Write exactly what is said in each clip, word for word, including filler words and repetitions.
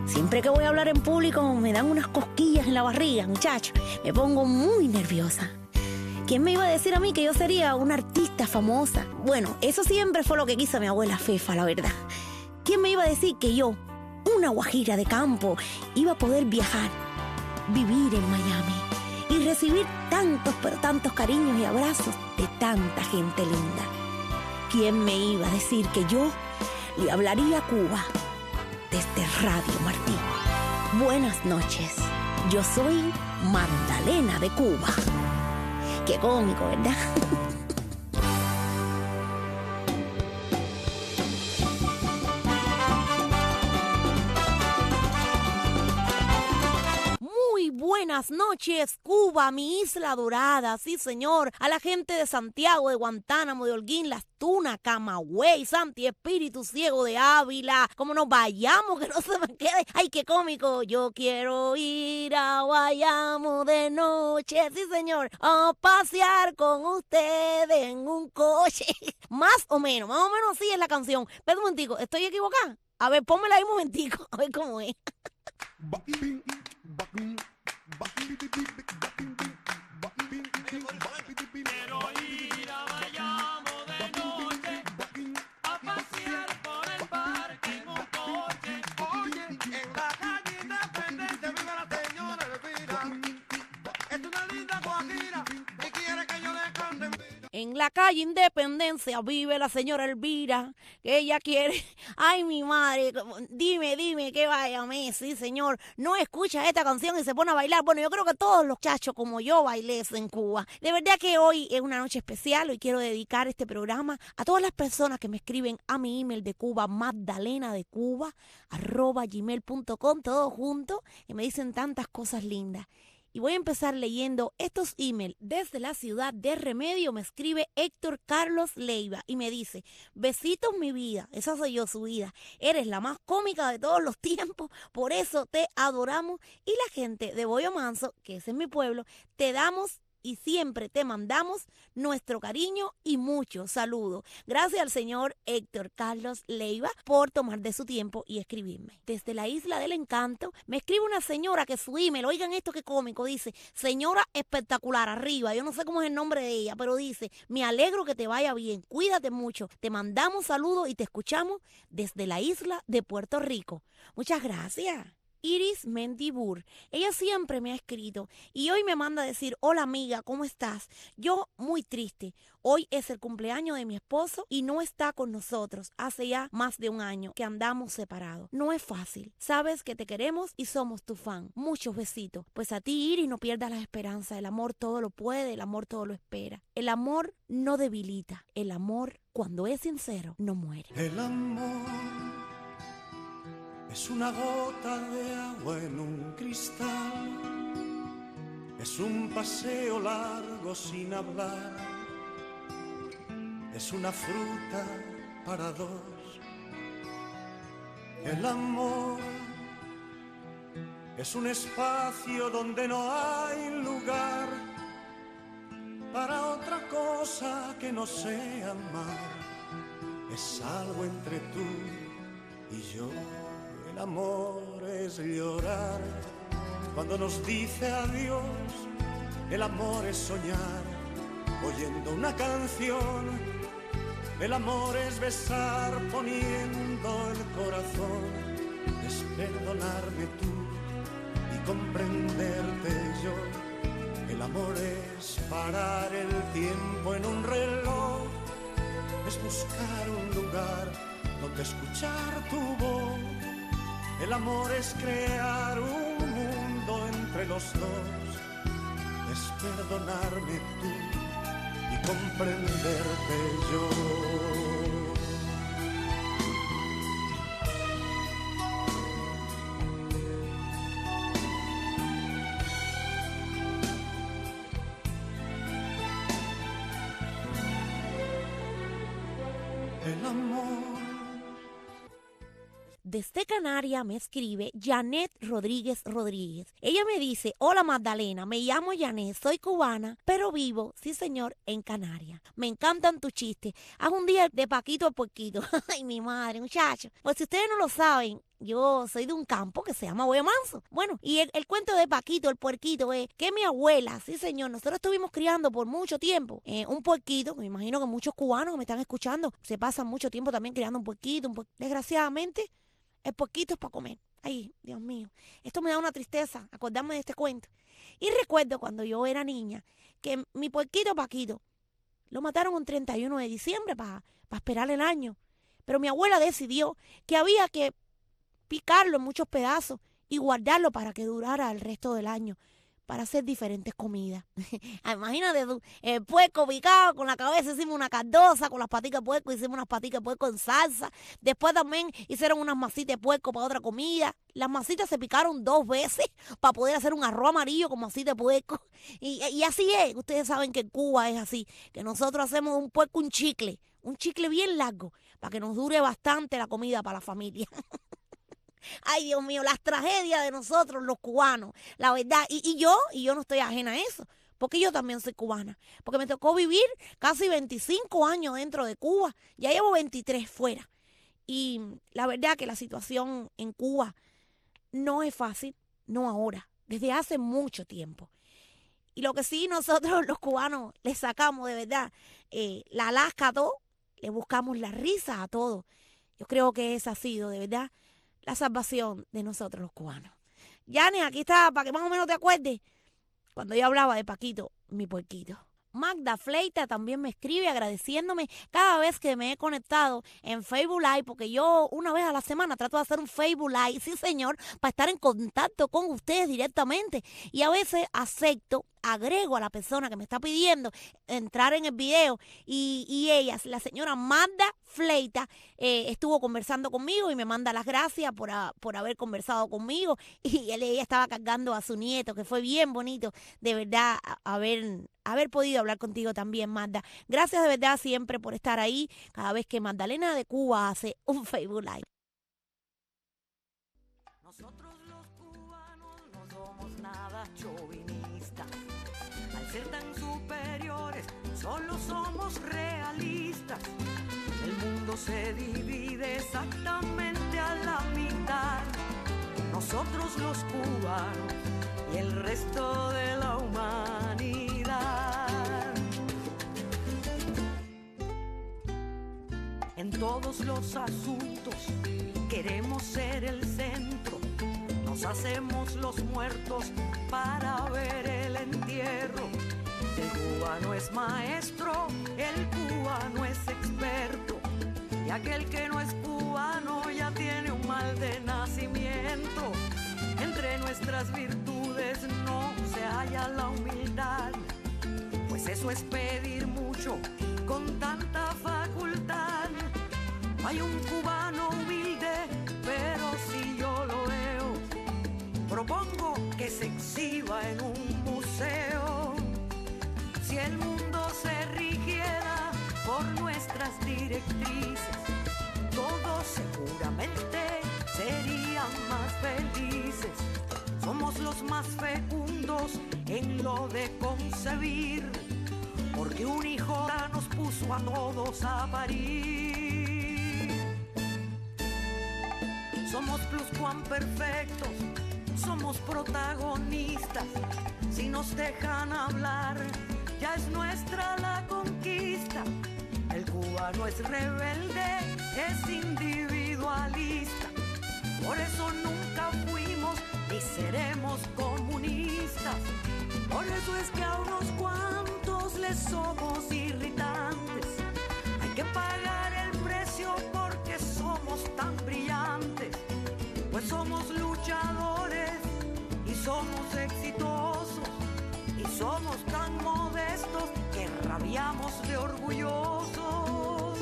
Siempre que voy a hablar en público me dan unas cosquillas en la barriga, muchacho. Me pongo muy nerviosa. ¿Quién me iba a decir a mí que yo sería una artista famosa? Bueno, eso siempre fue lo que quiso mi abuela Fefa, la verdad. ¿Quién me iba a decir que yo, una guajira de campo, iba a poder viajar, vivir en Miami y recibir tantos, pero tantos cariños y abrazos de tanta gente linda? ¿Quién me iba a decir que yo le hablaría a Cuba desde Radio Martí? Buenas noches, yo soy Magdalena de Cuba. Qué cómico, ¿verdad? Buenas noches, Cuba, mi isla dorada, sí señor, a la gente de Santiago, de Guantánamo, de Holguín, Las Tunas, Camagüey, Santi Espíritu, Ciego de Ávila, como nos vayamos, que no se me quede, ay qué cómico, yo quiero ir a Guayamo de noche, sí señor, a pasear con ustedes en un coche, más o menos, más o menos así es la canción, pero un momentico, ¿estoy equivocada? A ver, pónmela ahí un momentico, a ver cómo es. Quiero ir a Bayamo de noche a pasear por el parque en un coche. Oye, en la calle Independencia vive la señora Elvira. Es una linda guajira y quiere que yo le cante. En la calle Independencia vive la señora Elvira, que ella quiere... Ay, mi madre, dime, dime que vaya, sí, señor. No escucha esta canción y se pone a bailar. Bueno, yo creo que todos los chachos como yo bailé eso en Cuba. De verdad que hoy es una noche especial. Hoy quiero dedicar este programa a todas las personas que me escriben a mi email de Cuba, magdalena de Cuba, arroba gmail punto com, todo junto, y me dicen tantas cosas lindas. Y voy a empezar leyendo estos emails. Desde la ciudad de Remedio me escribe Héctor Carlos Leiva y me dice: besitos mi vida, esa soy yo, su vida. Eres la más cómica de todos los tiempos, por eso te adoramos. Y la gente de Boyo Manso, que ese es mi pueblo, te damos y siempre te mandamos nuestro cariño y muchos saludos. Gracias al señor Héctor Carlos Leiva por tomar de su tiempo y escribirme. Desde la Isla del Encanto me escribe una señora que su email, oigan esto que cómico, dice: señora espectacular, arriba, yo no sé cómo es el nombre de ella, pero dice: me alegro que te vaya bien, cuídate mucho, te mandamos saludos y te escuchamos desde la isla de Puerto Rico. Muchas gracias. Iris Mendibur, ella siempre me ha escrito y hoy me manda a decir: hola amiga, ¿cómo estás? Yo muy triste, hoy es el cumpleaños de mi esposo y no está con nosotros, hace ya más de un año que andamos separados. No es fácil, sabes que te queremos y somos tu fan, muchos besitos. Pues a ti, Iris, no pierdas la esperanza, el amor todo lo puede, el amor todo lo espera. El amor no debilita, el amor cuando es sincero no muere. El amor es una gota de agua en un cristal, es un paseo largo sin hablar, es una fruta para dos. El amor es un espacio donde no hay lugar para otra cosa que no sea amar, es algo entre tú y yo. El amor es llorar cuando nos dice adiós. El amor es soñar oyendo una canción. El amor es besar poniendo el corazón. Es perdonarme tú y comprenderte yo. El amor es parar el tiempo en un reloj. Es buscar un lugar donde escuchar tu voz. El amor es crear un mundo entre los dos, es perdonarme tú y comprenderte yo. El amor. Desde Canarias me escribe Janet Rodríguez Rodríguez. Ella me dice: hola Magdalena, me llamo Janet, soy cubana, pero vivo, sí señor, en Canarias. Me encantan tus chistes. Haz un día de Paquito a Puerquito. Ay, mi madre, muchachos. Pues si ustedes no lo saben, Yo soy de un campo que se llama Manso. Bueno, y el, el cuento de Paquito, el puerquito, es que mi abuela, sí señor, nosotros estuvimos criando por mucho tiempo eh, un puerquito, que me imagino que muchos cubanos que me están escuchando se pasan mucho tiempo también criando un puerquito. Un puer... Desgraciadamente, el puerquito es para comer. Ay, Dios mío, esto me da una tristeza acordarme de este cuento. Y recuerdo cuando yo era niña que mi puerquito Paquito lo mataron un treinta y uno de diciembre para pa esperar el año. Pero mi abuela decidió que había que picarlo en muchos pedazos y guardarlo para que durara el resto del año, para hacer diferentes comidas. Imagínate tú, el puerco picado, con la cabeza hicimos una cardosa, con las paticas de puerco hicimos unas paticas de puerco en salsa. Después también hicieron unas masitas de puerco para otra comida. Las masitas se picaron dos veces para poder hacer un arroz amarillo con masita de puerco. Y, y así es, ustedes saben que en Cuba es así, que nosotros hacemos un puerco un chicle, un chicle bien largo, para que nos dure bastante la comida para la familia. Ay, Dios mío, las tragedias de nosotros los cubanos, la verdad. Y, y yo, y yo no estoy ajena a eso, porque yo también soy cubana. Porque me tocó vivir casi veinticinco años dentro de Cuba. Ya llevo veintitrés fuera. Y la verdad que la situación en Cuba no es fácil, no ahora, desde hace mucho tiempo. Y lo que sí nosotros los cubanos le sacamos de verdad, eh, la lasca a todo, le buscamos la risa a todo. Yo creo que esa ha sido de verdad la salvación de nosotros los cubanos. Yanis, aquí está, para que más o menos te acuerdes, cuando yo hablaba de Paquito, mi puerquito. Magda Fleita también me escribe agradeciéndome cada vez que me he conectado en Facebook Live, porque yo una vez a la semana trato de hacer un Facebook Live, sí señor, para estar en contacto con ustedes directamente. Y a veces acepto, agrego a la persona que me está pidiendo entrar en el video y, y ella, la señora Magda Fleita, eh, estuvo conversando conmigo y me manda las gracias por, a, por haber conversado conmigo. Y él, ella estaba cargando a su nieto, que fue bien bonito, de verdad, a, haber, haber podido hablar contigo también, Magda. Gracias de verdad siempre por estar ahí cada vez que Magdalena de Cuba hace un Facebook Live. Nosotros los cubanos no somos nada chauvinistas. Al ser tan superiores, solo somos realistas. El mundo se divide exactamente a la mitad. Nosotros los cubanos y el resto de la humanidad. En todos los asuntos queremos ser el centro. Nos hacemos los muertos para ver el entierro. El cubano es maestro, el cubano es experto. Y aquel que no es cubano ya tiene un mal de nacimiento. Entre nuestras virtudes no se halla la humildad, pues eso es pedir mucho con tanta facultad. Hay un cubano humilde, pero si yo lo veo, propongo que se exhiba en un museo. Si el mundo se rigiera por nuestras directrices, todos seguramente serían más felices. Somos los más fecundos en lo de concebir, porque un hijo nos puso a todos a parir. Somos pluscuamperfectos, somos protagonistas. Si nos dejan hablar, ya es nuestra la conquista. El cubano es rebelde, es individualista. Por eso nunca fuimos ni seremos comunistas. Por eso es que a unos cuantos les somos irritantes. Hay que pagar el precio porque somos tan brillantes. Pues somos luchadores y somos exitosos. Y somos tan modestos que rabiamos de orgullosos.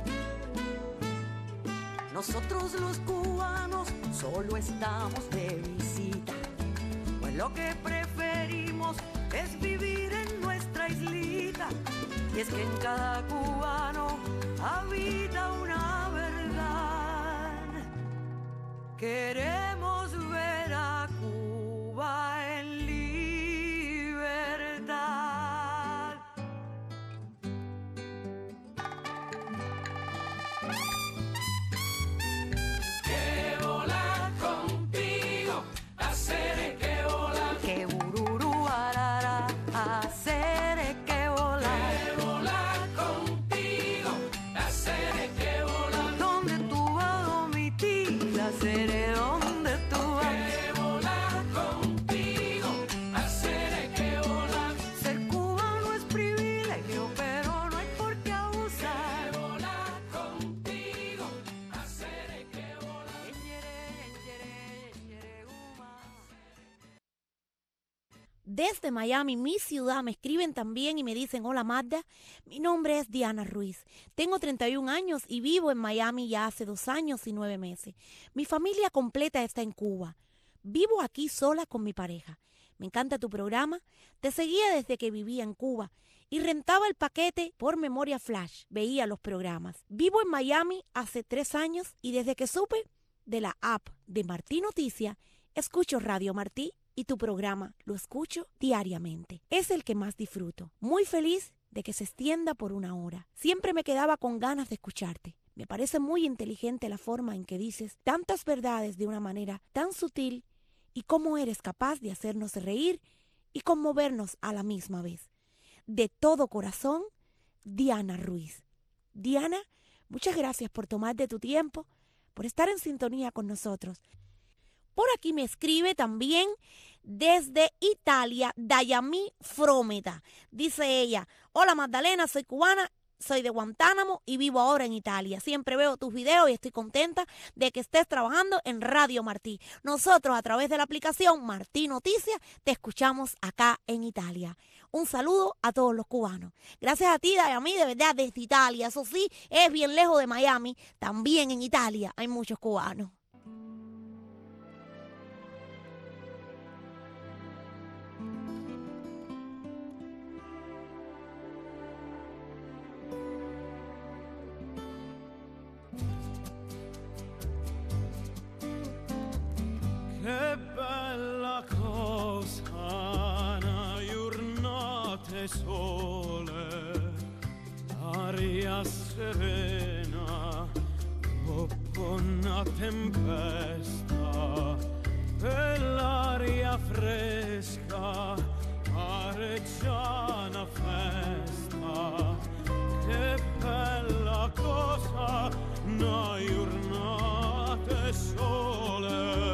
Nosotros los cubanos solo estamos de visita, pues lo que preferimos es vivir en nuestra islita. Y es que en cada cubano habita una verdad. Queremos ver a Cuba en libertad. Que volar Desde Miami, mi ciudad, me escriben también y me dicen: hola Magda, mi nombre es Diana Ruiz. Tengo treinta y un años y vivo en Miami ya hace dos años y nueve meses. Mi familia completa está en Cuba. Vivo aquí sola con mi pareja. Me encanta tu programa. Te seguía desde que vivía en Cuba y rentaba el paquete por memoria flash. Veía los programas. Vivo en Miami hace tres años y desde que supe de la app de Martí Noticias, escucho Radio Martí y tu programa lo escucho diariamente. Es el que más disfruto. Muy feliz de que se extienda por una hora. Siempre me quedaba con ganas de escucharte. Me parece muy inteligente la forma en que dices tantas verdades de una manera tan sutil y cómo eres capaz de hacernos reír y conmovernos a la misma vez. De todo corazón, Diana Ruiz. Diana, muchas gracias por tomarte tu tiempo, por estar en sintonía con nosotros. Por aquí me escribe también desde Italia, Dayami Frometa. Dice ella: hola Magdalena, soy cubana, soy de Guantánamo y vivo ahora en Italia. Siempre veo tus videos y estoy contenta de que estés trabajando en Radio Martí. Nosotros a través de la aplicación Martí Noticias te escuchamos acá en Italia. Un saludo a todos los cubanos. Gracias a ti, Dayami, de verdad, desde Italia. Eso sí, es bien lejos de Miami. También en Italia hay muchos cubanos. Che bella cosa, una giornata sole, aria serena, dopo una tempesta, e l'aria fresca, pare già una festa. Che bella cosa, una giornata sole.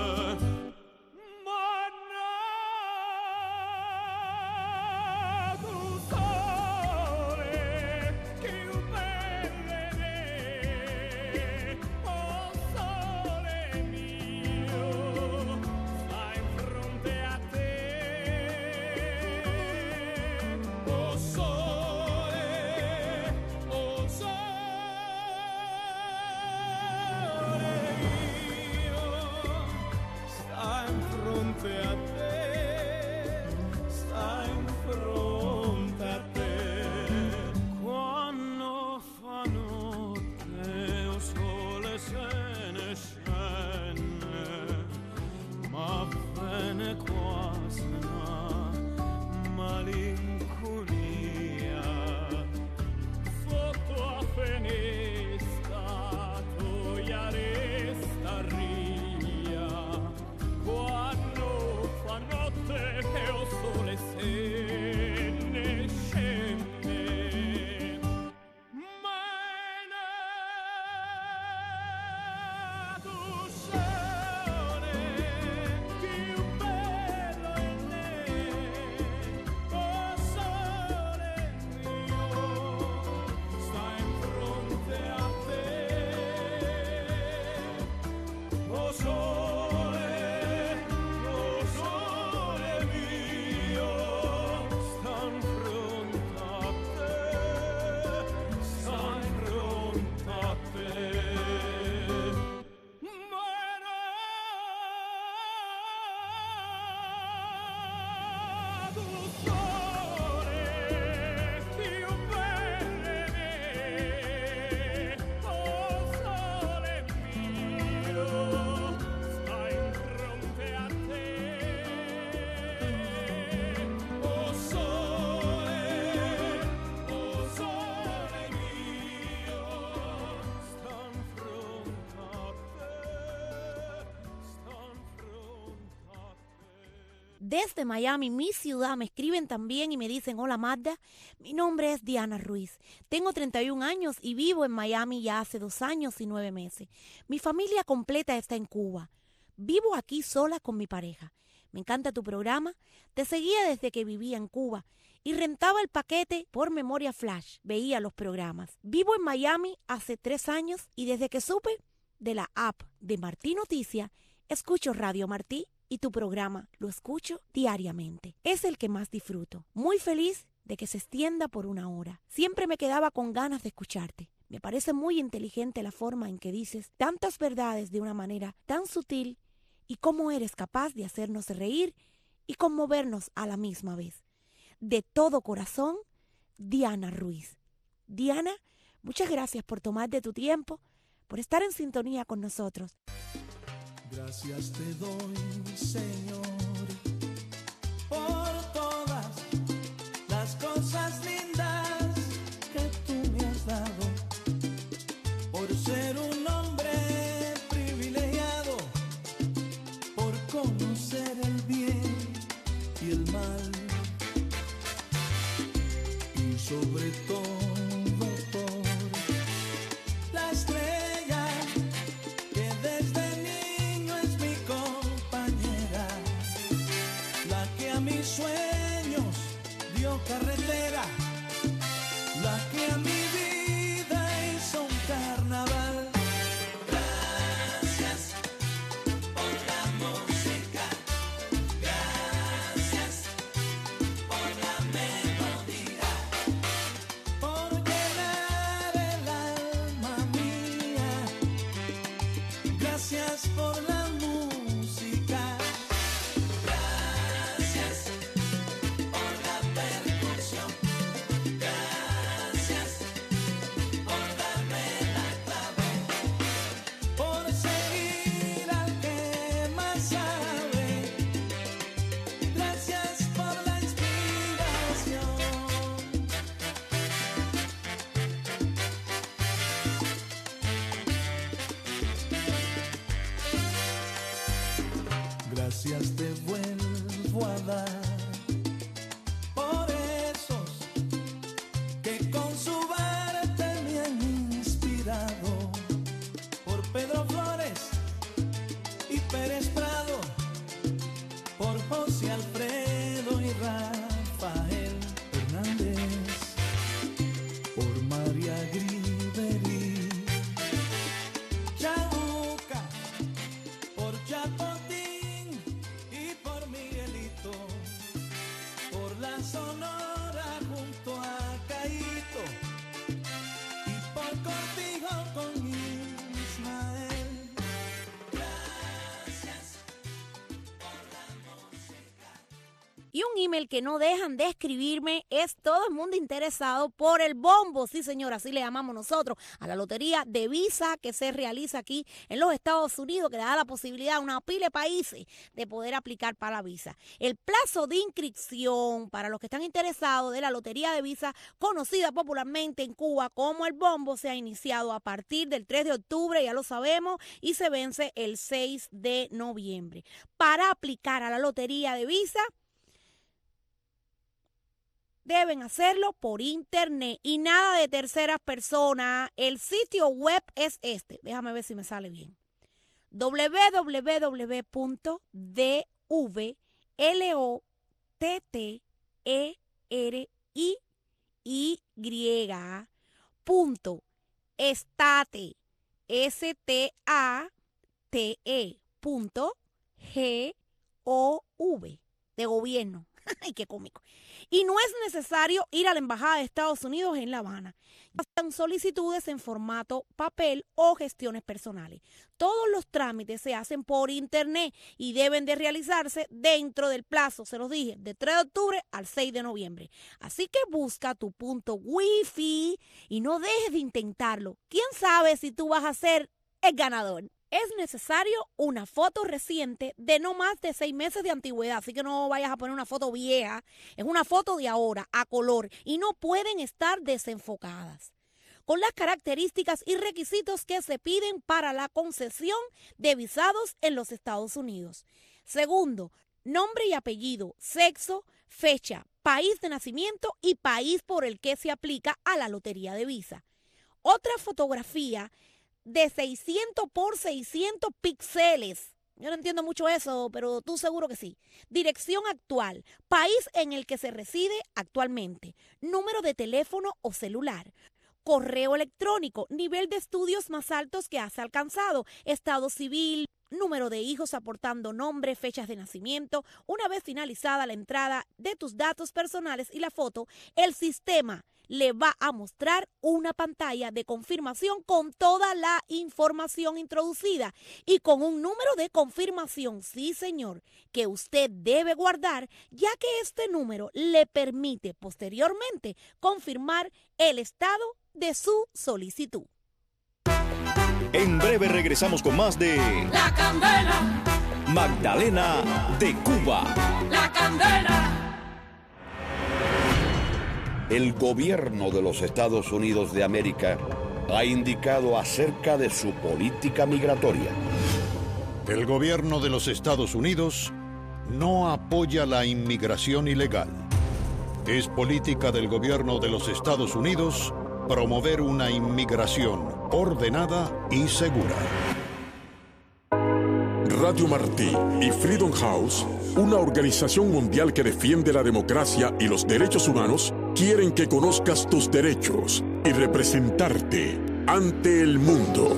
Desde Miami, mi ciudad, me escriben también y me dicen: hola Magda, mi nombre es Diana Ruiz. Tengo treinta y un años y vivo en Miami ya hace dos años y nueve meses. Mi familia completa está en Cuba. Vivo aquí sola con mi pareja. Me encanta tu programa. Te seguía desde que vivía en Cuba y rentaba el paquete por memoria flash. Veía los programas. Vivo en Miami hace tres años y desde que supe de la app de Martí Noticias, escucho Radio Martí y tu programa lo escucho diariamente. Es el que más disfruto. Muy feliz de que se extienda por una hora. Siempre me quedaba con ganas de escucharte. Me parece muy inteligente la forma en que dices tantas verdades de una manera tan sutil y cómo eres capaz de hacernos reír y conmovernos a la misma vez. De todo corazón, Diana Ruiz. Diana, muchas gracias por tomarte tu tiempo, por estar en sintonía con nosotros. Gracias te doy, Señor, por todas las cosas lindas que tú me has dado, por ser un hombre privilegiado, por conocer el bien y el mal, y sobre todo por la estrella que desde niño es mi compañera, la que a mis sueños dio carretera, la que a mi vida hizo un carnaval. Gracias por la música, gracias por la melodía, por llenar el alma mía. Gracias por la música, gracias por la percusión, gracias por darme la clave, por seguir al que más sabe, gracias por la inspiración. Gracias te vuelvo a dar por esos que con su arte me han inspirado, por Pedro Flores y Pérez Prado, por José Alfredo y Rafael Hernández, por María Griveri, Chauca, por Chapotín y por Miguelito, por la Sonora junto a Caíto y por Cortijo con Ismael. Gracias por la música. Y un email que no dejan de escribirme es todo el mundo interesado por el bombo, sí señor, así le llamamos nosotros, a la lotería de Visa que se realiza aquí en los Estados Unidos, que le da la posibilidad a una pila de países de poder aplicar para la Visa. El plazo de inscripción para los que están interesados de la lotería de Visa, conocida popularmente en Cuba como el bombo, se ha iniciado a partir del tres de octubre, ya lo sabemos, y se vence el seis de noviembre. Para aplicar a la lotería de Visa, deben hacerlo por internet y nada de terceras personas. El sitio web es este. Déjame ver si me sale bien. doble u doble u doble u punto d v l o t t e r i y punto estate s t a t e punto g o v de gobierno. Ay, qué cómico. Y no es necesario ir a la Embajada de Estados Unidos en La Habana. Están solicitudes en formato papel o gestiones personales. Todos los trámites se hacen por internet y deben de realizarse dentro del plazo, se los dije, de tres de octubre al seis de noviembre. Así que busca tu punto wifi y no dejes de intentarlo. ¿Quién sabe si tú vas a ser el ganador? Es necesario una foto reciente de no más de seis meses de antigüedad, así que no vayas a poner una foto vieja, es una foto de ahora, a color, y no pueden estar desenfocadas. Con las características y requisitos que se piden para la concesión de visados en los Estados Unidos. Segundo, nombre y apellido, sexo, fecha, país de nacimiento y país por el que se aplica a la lotería de Visa. Otra fotografía de seiscientos por seiscientos píxeles. Yo no entiendo mucho eso, pero tú seguro que sí. Dirección actual, país en el que se reside actualmente, número de teléfono o celular, correo electrónico, nivel de estudios más altos que has alcanzado, estado civil, número de hijos aportando nombre, fechas de nacimiento. Una vez finalizada la entrada de tus datos personales y la foto, el sistema le va a mostrar una pantalla de confirmación con toda la información introducida y con un número de confirmación, sí señor, que usted debe guardar, ya que este número le permite posteriormente confirmar el estado de su solicitud. En breve regresamos con más de La Candela, Magdalena de Cuba. La Candela. El gobierno de los Estados Unidos de América ha indicado acerca de su política migratoria. El gobierno de los Estados Unidos no apoya la inmigración ilegal. Es política del gobierno de los Estados Unidos promover una inmigración ordenada y segura. Radio Martí y Freedom House, una organización mundial que defiende la democracia y los derechos humanos, quieren que conozcas tus derechos y representarte ante el mundo.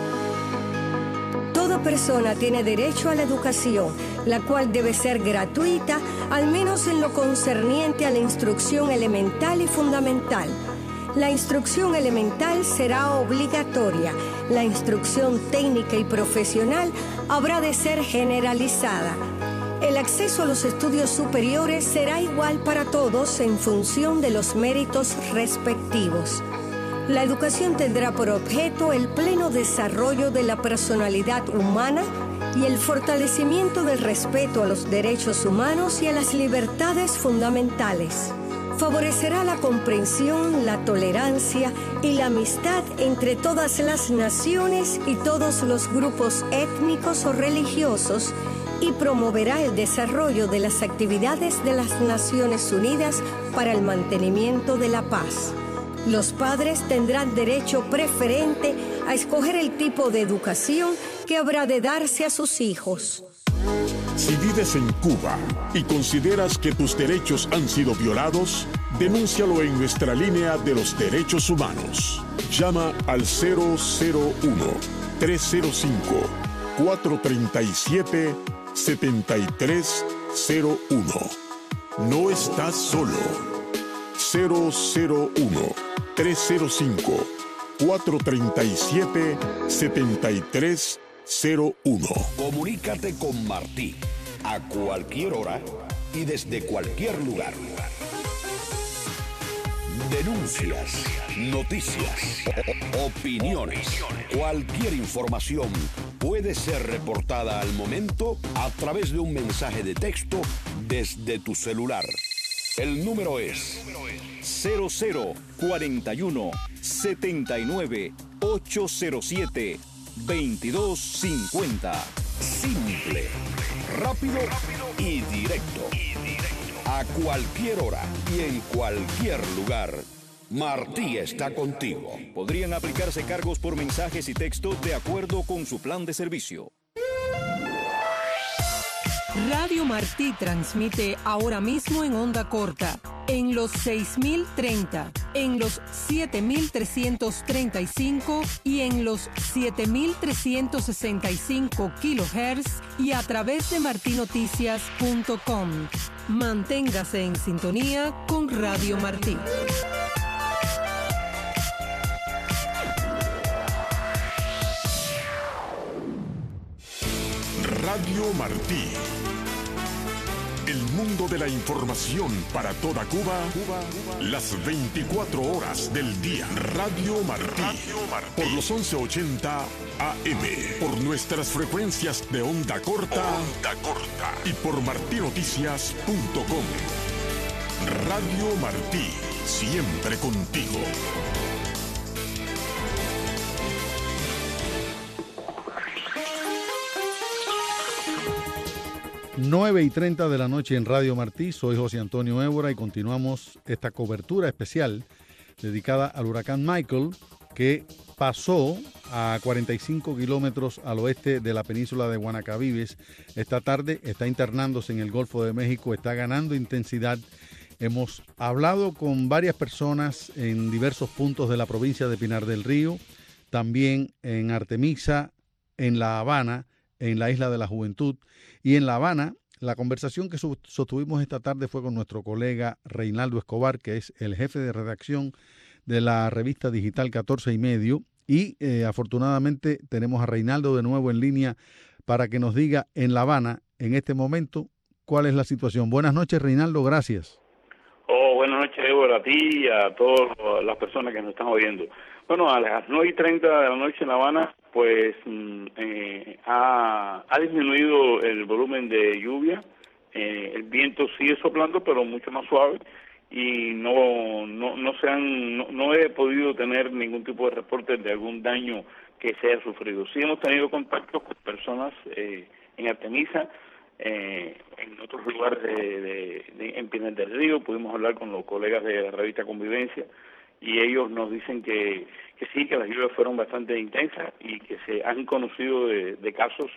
Toda persona tiene derecho a la educación, la cual debe ser gratuita, al menos en lo concerniente a la instrucción elemental y fundamental. La instrucción elemental será obligatoria. La instrucción técnica y profesional habrá de ser generalizada. El acceso a los estudios superiores será igual para todos en función de los méritos respectivos. La educación tendrá por objeto el pleno desarrollo de la personalidad humana y el fortalecimiento del respeto a los derechos humanos y a las libertades fundamentales. Favorecerá la comprensión, la tolerancia y la amistad entre todas las naciones y todos los grupos étnicos o religiosos y promoverá el desarrollo de las actividades de las Naciones Unidas para el mantenimiento de la paz. Los padres tendrán derecho preferente a escoger el tipo de educación que habrá de darse a sus hijos. Si vives en Cuba y consideras que tus derechos han sido violados, denúncialo en nuestra línea de los derechos humanos. Llama al cero cero uno, tres cero cinco, cuatro tres siete, siete tres cero uno. No estás solo. cero cero uno, tres cero cinco, cuatro tres siete, siete tres cero uno. Comunícate con Martí a cualquier hora y desde cualquier lugar. Denuncias, noticias, opiniones, cualquier información puede ser reportada al momento a través de un mensaje de texto desde tu celular. El número es cero cero cuarenta y uno, setenta y nueve, ochocientos siete, veintidós cincuenta. simple, rápido y directo. A cualquier hora y en cualquier lugar, Martí está contigo. Podrían aplicarse cargos por mensajes y texto de acuerdo con su plan de servicio. Radio Martí transmite ahora mismo en onda corta, en los seis mil treinta, en los siete mil trescientos treinta y cinco y en los siete mil trescientos sesenta y cinco kilohertz y a través de marti noticias punto com. Manténgase en sintonía con Radio Martí. Radio Martí. El mundo de la información para toda Cuba, Cuba, las veinticuatro horas del día. Radio Martí. Radio Martí. Por los once ochenta A M. Por nuestras frecuencias de onda corta. Onda corta. Y por marti noticias punto com. Radio Martí. Siempre contigo. nueve y treinta de la noche en Radio Martí, soy José Antonio Évora y continuamos esta cobertura especial dedicada al huracán Michael, que pasó a cuarenta y cinco kilómetros al oeste de la península de Guanacavives. Esta tarde está internándose en el Golfo de México, está ganando intensidad. Hemos hablado con varias personas en diversos puntos de la provincia de Pinar del Río, también en Artemisa, en La Habana, en la Isla de la Juventud. Y en La Habana, la conversación que sostuvimos esta tarde fue con nuestro colega Reinaldo Escobar, que es el jefe de redacción de la revista digital catorce y medio. Y eh, afortunadamente tenemos a Reinaldo de nuevo en línea para que nos diga en La Habana, en este momento, cuál es la situación. Buenas noches, Reinaldo, gracias. Oh, buenas noches, Débora, a ti y a todas las personas que nos están oyendo. Bueno, a las nueve y treinta de la noche en La Habana, pues eh, ha, ha disminuido el volumen de lluvia. Eh, el viento sigue soplando, pero mucho más suave. Y no no no se han no, no he podido tener ningún tipo de reporte de algún daño que se haya sufrido. Sí hemos tenido contacto con personas eh, en Artemisa, eh, en otros lugares de, de, de en Pinar del Río. Pudimos hablar con los colegas de la revista Convivencia y ellos nos dicen que, que sí, que las lluvias fueron bastante intensas y que se han conocido de, de casos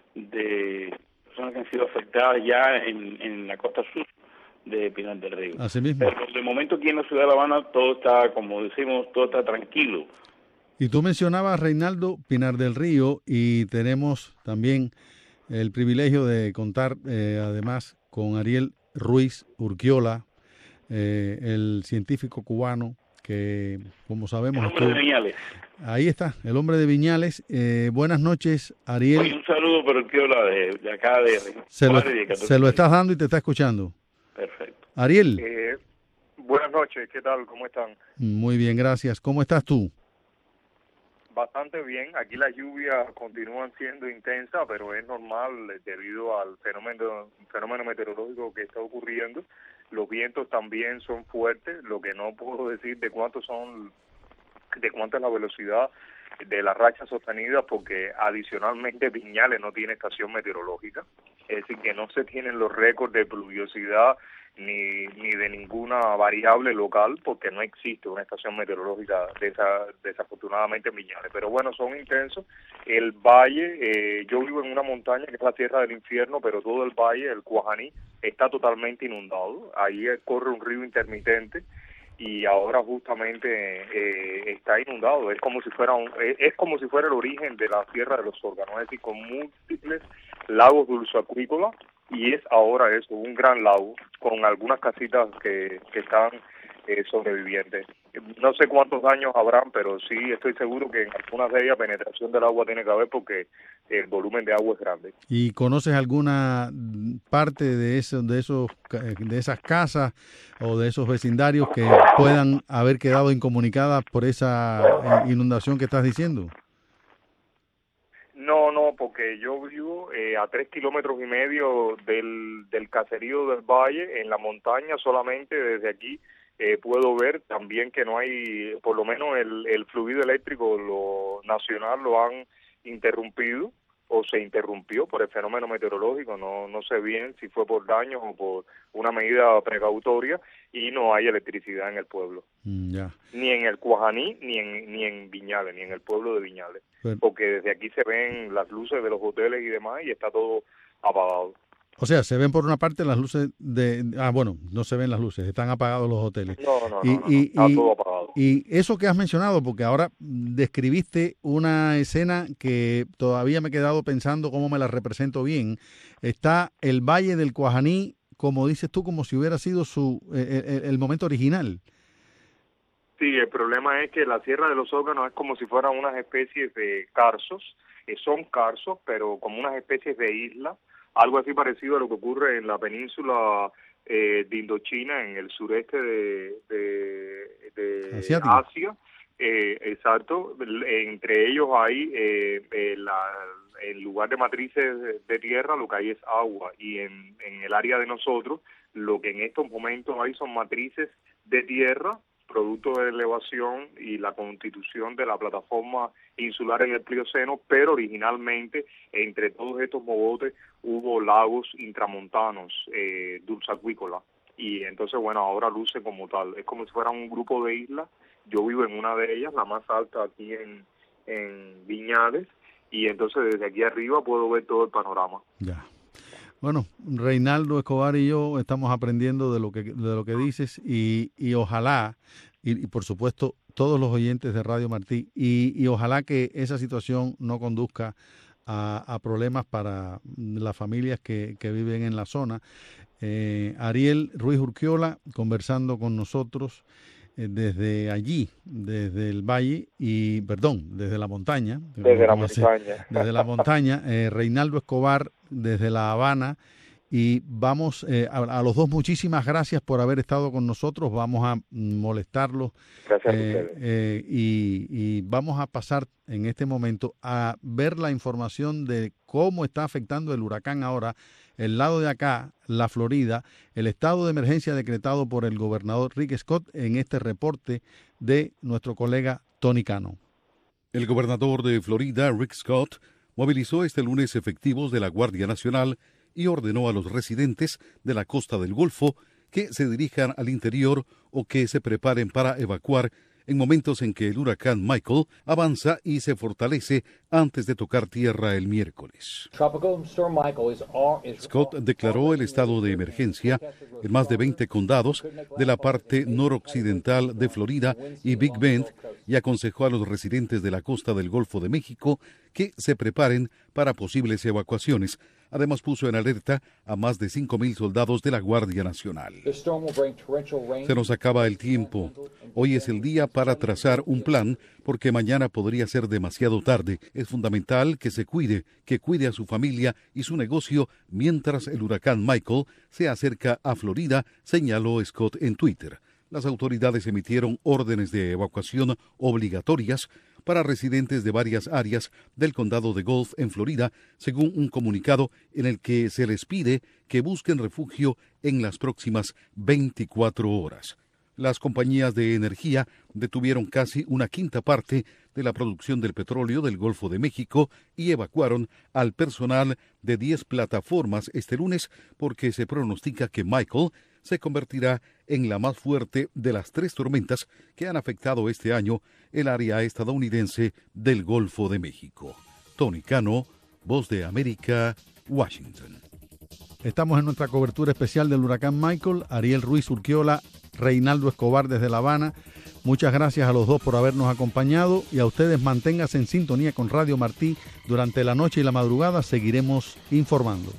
de personas que han sido afectadas ya en, en la costa sur de Pinar del Río. Así mismo. Pero de momento aquí en la ciudad de La Habana todo está, como decimos, todo está tranquilo. Y tú mencionabas, Reinaldo, Pinar del Río, y tenemos también el privilegio de contar eh, además con Ariel Ruiz Urquiola, eh, el científico cubano que, como sabemos... El hombre estuvo... de Viñales. Ahí está, el hombre de Viñales. Eh, buenas noches, Ariel. Oye, un saludo para Urquiola de, de acá de... Se lo, de se lo estás dando y te está escuchando. Perfecto. Ariel. Eh, buenas noches, ¿qué tal? ¿Cómo están? Muy bien, gracias. ¿Cómo estás tú? Bastante bien. Aquí las lluvias continúan siendo intensas, pero es normal debido al fenómeno, fenómeno meteorológico que está ocurriendo. Los vientos también son fuertes, lo que no puedo decir de cuánto son, de cuánta es la velocidad de las rachas sostenidas, porque adicionalmente Viñales no tiene estación meteorológica, es decir, que no se tienen los récords de pluviosidad ni ni de ninguna variable local, porque no existe una estación meteorológica de esa, desafortunadamente en Viñales. Pero bueno, son intensos. El valle, eh, yo vivo en una montaña que es la Tierra del Infierno, pero todo el valle, el Cuajaní, está totalmente inundado. Ahí corre un río intermitente y ahora justamente eh, está inundado. Es como si fuera un, es, es como si fuera el origen de la Sierra de los Órganos, es decir, con múltiples lagos dulceacuícolas, y es ahora eso, un gran lago con algunas casitas que, que están eh, sobrevivientes. No sé cuántos daños habrán, pero sí estoy seguro que en algunas de ellas penetración del agua tiene que haber, porque el volumen de agua es grande. ¿Y conoces alguna parte de eso, de esos, de esas casas o de esos vecindarios que puedan haber quedado incomunicadas por esa inundación que estás diciendo? No, no, porque yo vivo eh, a tres kilómetros y medio del, del caserío del Valle, en la montaña. Solamente desde aquí eh, puedo ver también que no hay, por lo menos el, el fluido eléctrico lo nacional lo han interrumpido o se interrumpió por el fenómeno meteorológico. No no sé bien si fue por daños o por una medida precautoria, y no hay electricidad en el pueblo. Mm, ya. Ni en el Cuajaní, ni en ni en Viñales, ni en el pueblo de Viñales. Pero, porque desde aquí se ven las luces de los hoteles y demás, y está todo apagado. O sea, se ven por una parte las luces de... Ah, bueno, no se ven las luces, están apagados los hoteles. No, no, y, no, no, y, está y, todo apagado. Y eso que has mencionado, porque ahora describiste una escena que todavía me he quedado pensando cómo me la represento bien. Está el Valle del Cuajaní, como dices tú, como si hubiera sido su el, el momento original. Sí, el problema es que la Sierra de los Órganos es como si fueran unas especies de carzos, que son carzos, pero como unas especies de isla, algo así parecido a lo que ocurre en la península eh, de Indochina, en el sureste de, de, de Asia. Eh, exacto, entre ellos hay, eh, eh, la, en lugar de matrices de tierra, lo que hay es agua, y en, en el área de nosotros, lo que en estos momentos hay son matrices de tierra, producto de elevación y la constitución de la plataforma insular en el Plioceno, pero originalmente entre todos estos mogotes hubo lagos intramontanos, eh, dulceacuícolas, y entonces bueno, ahora luce como tal, es como si fuera un grupo de islas. Yo vivo en una de ellas, la más alta aquí en, en Viñales, y entonces desde aquí arriba puedo ver todo el panorama. Ya. Bueno, Reinaldo Escobar y yo estamos aprendiendo de lo que de lo que dices, y, y ojalá, y, y por supuesto todos los oyentes de Radio Martí, y, y ojalá que esa situación no conduzca a, a problemas para las familias que, que viven en la zona. Eh, Ariel Ruiz Urquiola conversando con nosotros eh, desde allí, desde el valle y, perdón, desde la montaña. Desde la montaña. montaña. Desde la montaña. Eh, Reinaldo Escobar desde La Habana. Y vamos, eh, a, a los dos muchísimas gracias por haber estado con nosotros. Vamos a molestarlos. Gracias eh, a ustedes. eh, y, y vamos a pasar en este momento a ver la información de cómo está afectando el huracán ahora el lado de acá, la Florida, el estado de emergencia decretado por el gobernador Rick Scott en este reporte de nuestro colega Tony Cano. El gobernador de Florida, Rick Scott, movilizó este lunes efectivos de la Guardia Nacional y ordenó a los residentes de la costa del Golfo que se dirijan al interior o que se preparen para evacuar en momentos en que el huracán Michael avanza y se fortalece antes de tocar tierra el miércoles. Scott declaró el estado de emergencia en más de veinte condados de la parte noroccidental de Florida y Big Bend y aconsejó a los residentes de la costa del Golfo de México que se preparen para posibles evacuaciones. Además puso en alerta a más de cinco mil soldados de la Guardia Nacional. Se nos acaba el tiempo. Hoy es el día para trazar un plan porque mañana podría ser demasiado tarde. Es fundamental que se cuide, que cuide a su familia y su negocio mientras el huracán Michael se acerca a Florida, señaló Scott en Twitter. Las autoridades emitieron órdenes de evacuación obligatorias para residentes de varias áreas del condado de Gulf en Florida, según un comunicado en el que se les pide que busquen refugio en las próximas veinticuatro horas. Las compañías de energía detuvieron casi una quinta parte de la producción del petróleo del Golfo de México y evacuaron al personal de diez plataformas este lunes porque se pronostica que Michael se convertirá en la más fuerte de las tres tormentas que han afectado este año el área estadounidense del Golfo de México. Tony Cano, Voz de América, Washington. Estamos en nuestra cobertura especial del huracán Michael. Ariel Ruiz Urquiola, Reinaldo Escobar desde La Habana. Muchas gracias a los dos por habernos acompañado y a ustedes manténganse en sintonía con Radio Martí. Durante la noche y la madrugada seguiremos informando.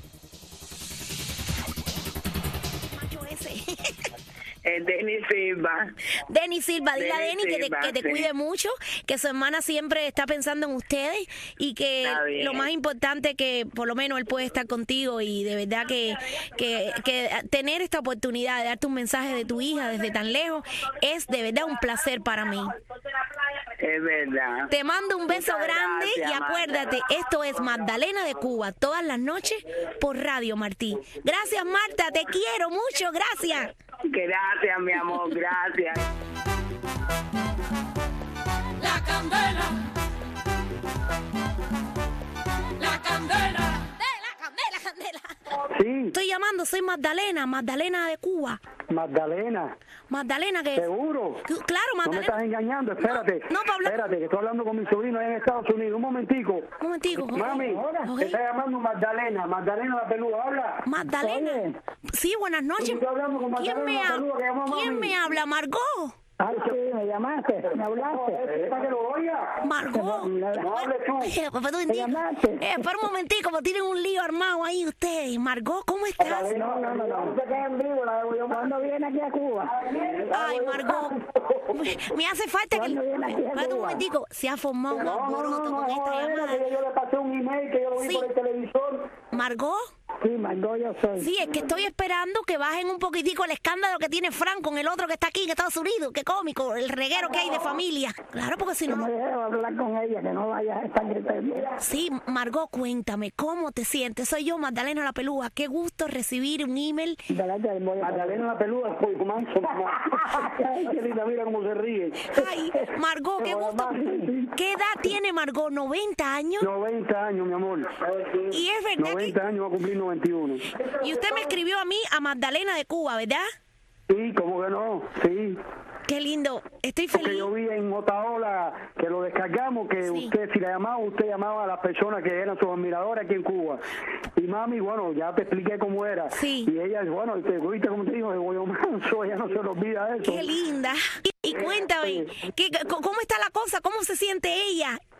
Denis Silva. Denis Silva, dile a Denis que te, Silva, que te sí. cuide mucho, que su hermana siempre está pensando en ustedes y que lo más importante que por lo menos él puede estar contigo y de verdad que, que, que tener esta oportunidad de darte un mensaje de tu hija desde tan lejos es de verdad un placer para mí. Es verdad. Te mando un beso Muchas grande gracias, y acuérdate, Marta. esto es Magdalena de Cuba, todas las noches por Radio Martí. Gracias, Marta, te quiero mucho, gracias. Gracias, mi amor, gracias. La candela. La candela. La candela, candela. Sí. Estoy llamando, soy Magdalena, Magdalena de Cuba. Magdalena. Magdalena, que ¿Seguro? Claro, No me Magdalena. estás engañando, espérate. No, no, Pablo. Espérate, que estoy hablando con mi sobrino allá en Estados Unidos. Un momentico. Un momentico. Mami, Ok. te está llamando Magdalena. Magdalena la peluda, habla. Magdalena. Oye. Sí, buenas noches. Estoy hablando con ¿Quién Magdalena me, la ha- peluda que llamó ¿Quién mami. me habla? ¿Margot? Ay, sí, me llamaste, me hablaste. Es para que lo oiga. Margot. No hables tú. Eh, pues, tú Me enti- llamaste. eh, espera un momentico, porque tienen un lío armado ahí ustedes. Margot, ¿cómo estás? No, no, no, no. Usted queda en vivo, la debo yo. ¿Cuándo viene aquí a Cuba? Ay, Margot, me, me hace falta que... ¿Cuándo viene aquí a Espérate un Cuba? momentico, se ha formado un No, no, no, alboroto no, con no, esta no, llamada. que yo le pasé un email que yo lo vi Sí. por el televisor. ¿Margot? Sí, Margot, yo soy. Sí, es que estoy esperando que bajen un poquitico el escándalo que tiene Frank con el otro que está aquí en Estados Unidos. Qué cómico, el reguero que hay de familia. Claro, porque si Que no... me deje hablar con ella, que no vaya a estar gritando. Sí, Margot, cuéntame, ¿cómo te sientes? Soy yo, Magdalena la Pelúa. Qué gusto recibir un email. Magdalena la peluda, pues, manso, mamá. Ay, qué linda, mira cómo se ríe. Ay, Margot, qué gusto. ¿Qué edad tiene Margot? ¿noventa años? noventa años, mi amor. Y es verdad que... noventa años, va a cumplir noventa y uno. Y usted me escribió a mí, a Magdalena de Cuba, ¿verdad? Sí, ¿cómo que no? Sí. Qué lindo, estoy Porque feliz. yo vi en Otaola que lo descargamos, que Sí. usted, si la llamaba, usted llamaba a las personas que eran sus admiradores aquí en Cuba. Y mami, bueno, ya te expliqué cómo era. Sí. Y ella, bueno, te viste como te dijo, de Goyo Manso, ella no se le olvida eso. Qué linda. Y, y cuéntame, ¿qué, ¿cómo está la cosa? ¿Cómo se siente ella?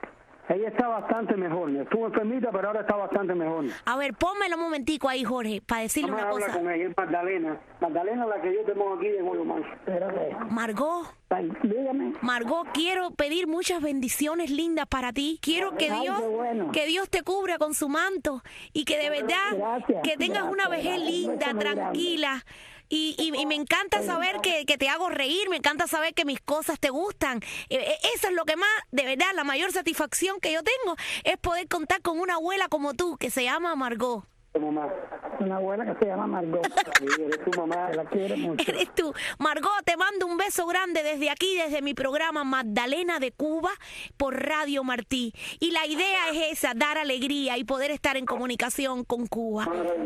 Ella está bastante mejor. Estuvo enfermita, pero ahora está bastante mejor. A ver, pónmelo un momentico ahí, Jorge, para decirle Vamos una a hablar cosa. con ella, es Magdalena. Magdalena, la que yo tengo aquí de Guayomán. Espérate. Margot. Ay, dígame. Margot, quiero pedir muchas bendiciones lindas para ti. Quiero que Ay, Dios, qué bueno. que Dios te cubra con su manto y que de verdad Gracias, que tengas gracias, una vejez gracias. linda, Eso muy grande. tranquila. Y, y, y me encanta saber que, que te hago reír, me encanta saber que mis cosas te gustan. Eh, eh, eso es lo que más, de verdad, la mayor satisfacción que yo tengo es poder contar con una abuela como tú, que se llama Margot. Mamá, una abuela que se llama Margot. Sí, eres tu mamá, la quiere mucho. Eres tú. Margot, te mando un beso grande desde aquí, desde mi programa Magdalena de Cuba por Radio Martí. Y la idea es esa, dar alegría y poder estar en comunicación con Cuba.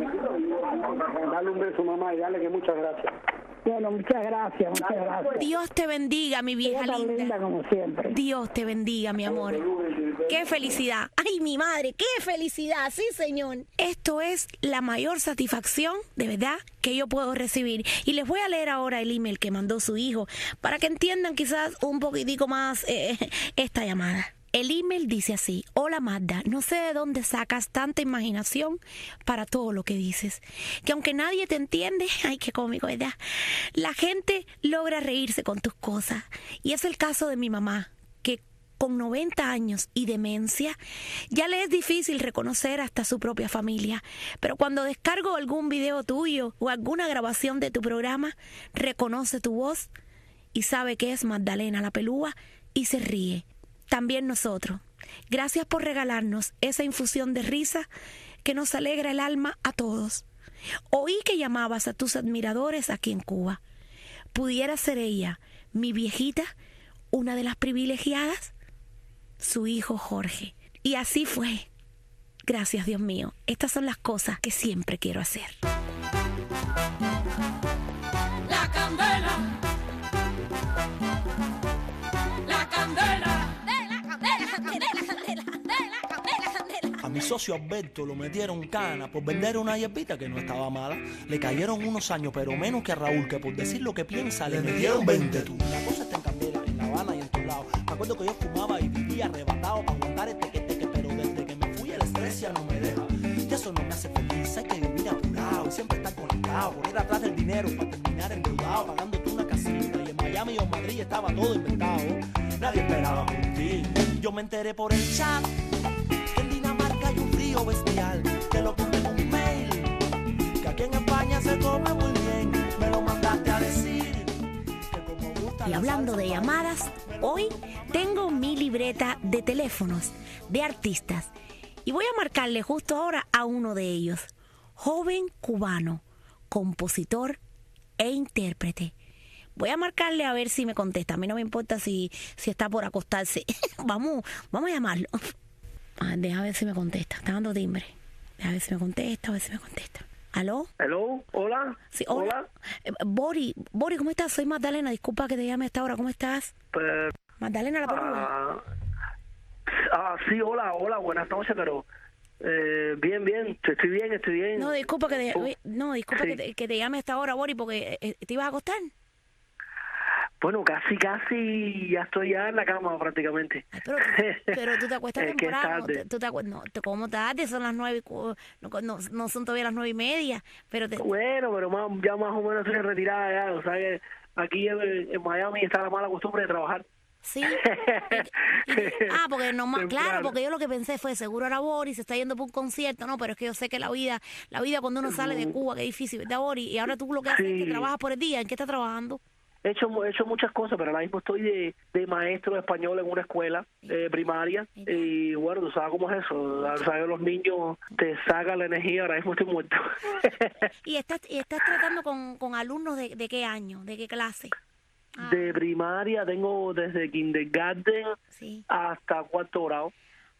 Dale un beso, mamá, y dale que muchas gracias. Bueno, muchas gracias, muchas gracias. Dios te bendiga, mi vieja Ella tan linda. linda como siempre. Dios te bendiga, mi amor. Qué felicidad. Ay, mi madre, qué felicidad. Sí, señor. Esto es la mayor satisfacción, de verdad, que yo puedo recibir. Y les voy a leer ahora el email que mandó su hijo para que entiendan quizás un poquitico más eh, esta llamada. El email dice así: hola Magda, no sé de dónde sacas tanta imaginación para todo lo que dices. Que aunque nadie te entiende, ay qué cómico, ¿verdad? La gente logra reírse con tus cosas. Y es el caso de mi mamá, que con noventa años y demencia, ya le es difícil reconocer hasta su propia familia. Pero cuando descargo algún video tuyo o alguna grabación de tu programa, reconoce tu voz y sabe que es Magdalena la pelúa y se ríe. También nosotros. Gracias por regalarnos esa infusión de risa que nos alegra el alma a todos. Oí que llamabas a tus admiradores aquí en Cuba. ¿Pudiera ser ella, mi viejita, una de las privilegiadas? Su hijo Jorge. Y así fue. Gracias, Dios mío. Estas son las cosas que siempre quiero hacer. La candela. La candela. A mi socio Alberto lo metieron cana por vender una hierbita que no estaba mala. Le cayeron unos años, pero menos que a Raúl, que por decir lo que piensa le metieron veinte tú. La cosa está en Candela, en La Habana y en todos lados. Me acuerdo que yo fumaba y vivía arrebatado para aguantar el teque-teque, pero desde que me fui el estrés ya no me deja. Y eso no me hace feliz, hay que vivir apurado y siempre estar conectado, correr atrás del dinero para terminar endeudado, pagándote una casita. Y en Miami o Madrid estaba todo inventado. Nadie esperaba por ti. Yo me enteré por el chat que en Dinamarca hay un frío bestial. Te lo puse en un mail, que aquí en España se come muy bien. Me lo mandaste a decir. Que como gusta Y la hablando salsa de llamadas, hoy tengo mi libreta de teléfonos de artistas y voy a marcarle justo ahora a uno de ellos. Joven cubano, compositor e intérprete. Voy a marcarle a ver si me contesta. A mí no me importa si, si está por acostarse. vamos, vamos a llamarlo. Ah, deja ver si me contesta. Está dando timbre. Deja ver si me contesta, a ver si me contesta. ¿Aló? ¿Aló? ¿Hola? Sí, hola. Eh, Bori, Bori, ¿cómo estás? Soy Magdalena. Disculpa que te llame a esta hora. ¿Cómo estás? Pues, Magdalena la pelúa. ah, ah, sí, hola, hola, buenas noches, pero eh, bien, bien, estoy bien, estoy bien. No, disculpa que te, Uh, oye, no, disculpa sí. que, te, que te llame a esta hora, Bori, porque eh, te ibas a acostar. Bueno, casi, casi ya estoy ya en la cama prácticamente. Pero, pero tú te acuestas Es que es temprano. tarde. Tú te acuestas, no, te- ¿cómo tarde? Son las nueve, y cu- no, no, no son todavía las nueve y media. Pero te, Bueno, pero más, ya más o menos estoy retirada ya, o sea que aquí en, en Miami está la mala costumbre de trabajar. Sí. Y- y- ah, porque no más, Temprano. claro, porque yo lo que pensé fue seguro era Bori, se está yendo por un concierto, no, pero es que yo sé que la vida, la vida cuando uno sale de Cuba, qué difícil, ¿verdad, Bori? Y ahora tú lo que haces es que Sí. trabajas por el día, ¿en qué estás trabajando? He hecho, he hecho muchas cosas, pero ahora mismo estoy de, de maestro de español en una escuela eh, primaria. Y bueno, tú sabes cómo es eso. Tú sabes, los niños te sacan la energía. Ahora mismo estoy muerto. Y estás, y estás tratando con, con alumnos de, de qué año, de qué clase. De primaria tengo desde kindergarten Sí. hasta cuarto grado.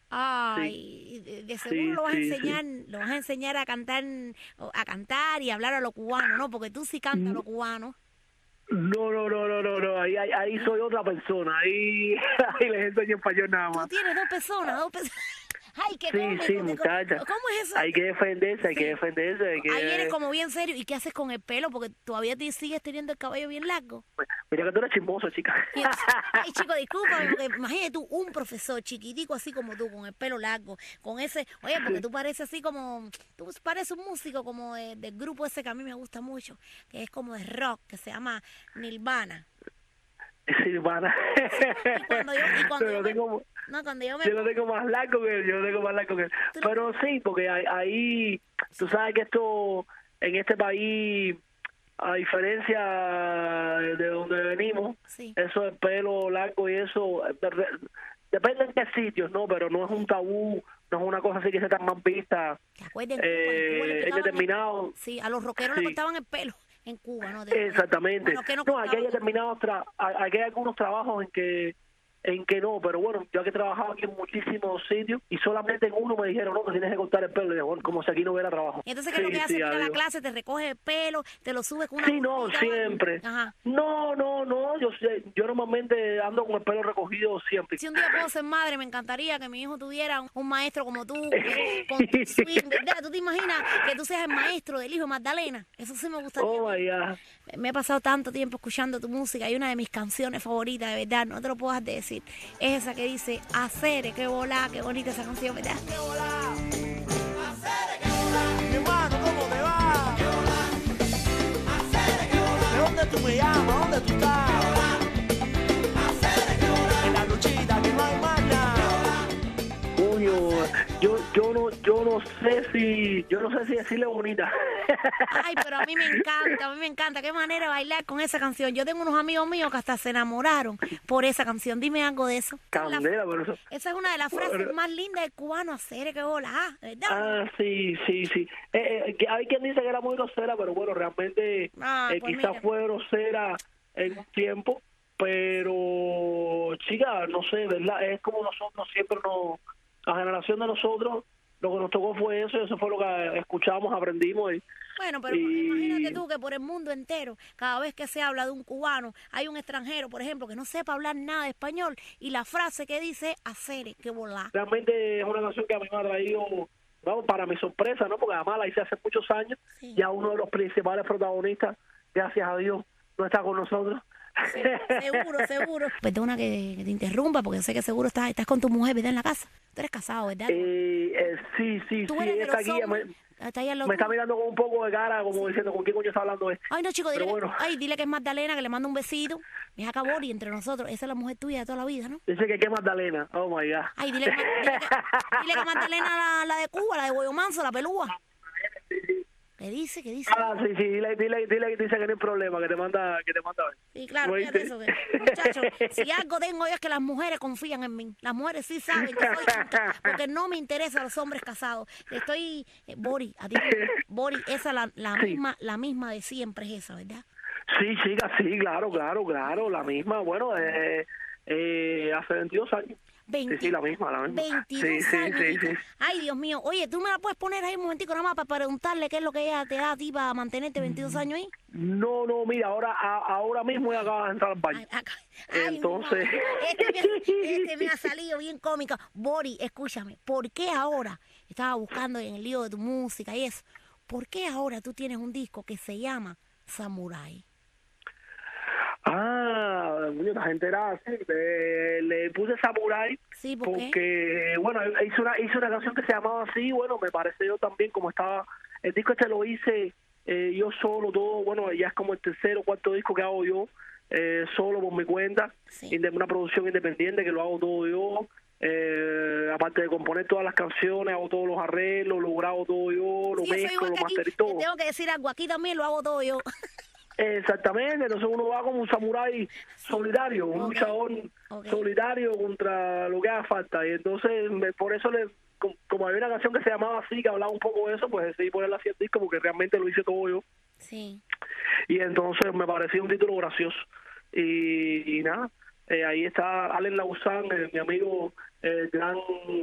Ay, de, de seguro Sí, lo vas sí, a sí. enseñar, lo vas a enseñar a cantar, a cantar y hablar a lo cubano, ¿no? Porque tú sí cantas a lo cubano. No, no, no, no, no, no. Ahí, ahí, ahí soy otra persona. Ahí, ahí les enseño español nada más. Tú tienes dos personas, dos personas. Ay, qué Sí, cómico. sí, qué muchacha. có- ¿Cómo es eso? Hay que defenderse, hay que defenderse. Hay que... Ahí eres como bien serio. ¿Y qué haces con el pelo? Porque todavía te sigues teniendo el cabello bien largo. Mira que tú eres chismoso, chica. Y entonces- Ay, chico, discúlpame, porque imagínate tú, un profesor chiquitico así como tú, con el pelo largo, con ese... Oye, porque tú pareces así como... Tú pareces un músico como de- del grupo ese que a mí me gusta mucho, que es como de rock, que se llama Nirvana. Silvana. Y cuando yo, y cuando Pero yo me- tengo- no, cuando yo me... Yo lo tengo más largo que él, yo lo tengo más largo que él. Pero sí, porque ahí, ahí, tú sabes que esto, en este país, a diferencia de donde venimos, Sí. eso del pelo largo y eso, de- de- depende en qué sitios, ¿no? Pero no es un tabú, no es una cosa así que se tan más vista. ¿Te acuerdas? Eh, Cuba le en cortaban el- determinado... Sí, a los rockeros Sí. le cortaban el pelo en Cuba, ¿no? De- Exactamente. Bueno, ¿qué nos no, aquí hay cortaban? determinados tra a- aquí hay algunos trabajos en que en que no, pero bueno, yo que he trabajado aquí en muchísimos sitios y solamente en uno me dijeron, no, que tienes que cortar el pelo, y dije, bueno, como si aquí no hubiera trabajo. Y entonces, ¿qué es lo Sí, que hace? sí, Mira la adiós. clase, te recoge el pelo, te lo subes con una... Sí, no, bolsita, siempre. Ajá. No, no, no, yo sé- yo normalmente ando con el pelo recogido siempre. Si un día puedo ser madre, me encantaría que mi hijo tuviera un, un maestro como tú, eh, con tu swing, ¿verdad? ¿Tú te imaginas que tú seas el maestro del hijo de Magdalena? Eso sí me gustaría. Oh, my God. Me he pasado tanto tiempo escuchando tu música y una de mis canciones favoritas, de verdad, no te lo puedo dejar de decir, es esa que dice, Acere, qué volá, qué bonita esa canción, ¿verdad? Mi hermano, ¿cómo te va? ¿De dónde tú me llamas? ¿Dónde tú estás? En la luchita que no hay maña. Coño, yo, yo no, yo no sé si, yo no sé si decirle bonita. Ay, pero a mí me encanta, a mí me encanta. Qué manera de bailar con esa canción. Yo tengo unos amigos míos que hasta se enamoraron por esa canción. Dime algo de eso. Candela, pero eso. Esa es una de las frases Pero- más lindas del cubano, hacer que hola, ¿verdad? Ah, sí, sí, sí. Eh, eh, que hay quien dice que era muy grosera, pero bueno, realmente Ah, eh, pues quizás mira. fue grosera en un tiempo, pero, chica, no sé, ¿verdad? Es como nosotros siempre nos, la generación de nosotros, lo que nos tocó fue eso, y eso fue lo que escuchamos, aprendimos y... Bueno, pero y- imagínate tú que por el mundo entero, cada vez que se habla de un cubano, hay un extranjero, por ejemplo, que no sepa hablar nada de español y la frase que dice hacer que volar. Realmente es una canción que a mí me ha traído, vamos, para mi sorpresa, ¿no? Porque además la hice hace muchos años, ya uno de los principales protagonistas, gracias a Dios, no está con nosotros. Seguro, seguro. Perdona que, que te interrumpa, porque sé que seguro estás, estás con tu mujer, ¿verdad? En la casa. Tú eres casado, ¿verdad? Eh, eh, sí, sí, Tú sí, eres de ella está los aquí, ella me, hombres- está ahí al lado me está tuyo. mirando con un poco de cara, como diciendo, ¿con qué coño está hablando este? Ay, no, chico, dile, Pero que- bueno. ay, dile que es Magdalena, que le manda un besito. Mira acá, Bori, entre nosotros. Esa es la mujer tuya de toda la vida, ¿no? Dice que qué Magdalena, oh my God. Ay, dile que, dile que, dile que Magdalena la, la de Cuba, la de Boyomanso, la pelúa. ¿Qué dice? ¿Qué dice? Ah, sí, sí, dile, dile, dile que dice que no hay problema, que te manda, que te manda a ver. Sí, claro, ¿Oíste? fíjate eso. Que, muchachos, si algo tengo yo es que las mujeres confían en mí. Las mujeres sí saben que soy tonta, porque no me interesan los hombres casados. Estoy, eh, Bori, a ti, Bori, esa la, la Sí. misma, la misma de siempre es esa, ¿verdad? Sí, chica, sí, claro, claro, claro, la misma, bueno, eh, eh, hace veintidós años. veinte, sí, sí, la misma, la misma. veintidós sí, sí, años. sí, hija. sí. Ay, Dios mío. Oye, ¿tú me la puedes poner ahí un momentico nada más para preguntarle qué es lo que ella te da a ti para mantenerte veintidós años ahí? No, no, mira, ahora a- ahora mismo ella acaba de entrar al baño. Entonces, Este me, ha- este me ha salido bien cómica. Bori, escúchame, ¿por qué ahora? Estaba buscando en el lío de tu música y eso. ¿Por qué ahora tú tienes un disco que se llama Samurai? ah, coño, la gente era así, eh, le puse Samurai Sí, ¿por qué? porque, bueno, hice una, hice una canción que se llamaba así, bueno, me pareció también como estaba, el disco este lo hice eh, yo solo, todo, bueno, ya es como el tercer o cuarto disco que hago yo, eh, solo por mi cuenta, inde- una producción independiente que lo hago todo yo, eh, aparte de componer todas las canciones, hago todos los arreglos, lo grabo todo yo, lo Sí, yo soy mezclo, igual lo que aquí. masterizo Te todo. tengo que decir algo, aquí también lo hago todo yo. Exactamente, entonces uno va como un samurái solidario, un luchador solidario contra lo que haga falta, y entonces me- por eso le, como, como había una canción que se llamaba así, que hablaba un poco de eso, pues decidí ponerla así al disco porque realmente lo hice todo yo, Sí. y entonces me parecía un título gracioso, y, y nada, eh, ahí está Allen Lauzán, eh, mi amigo eh, gran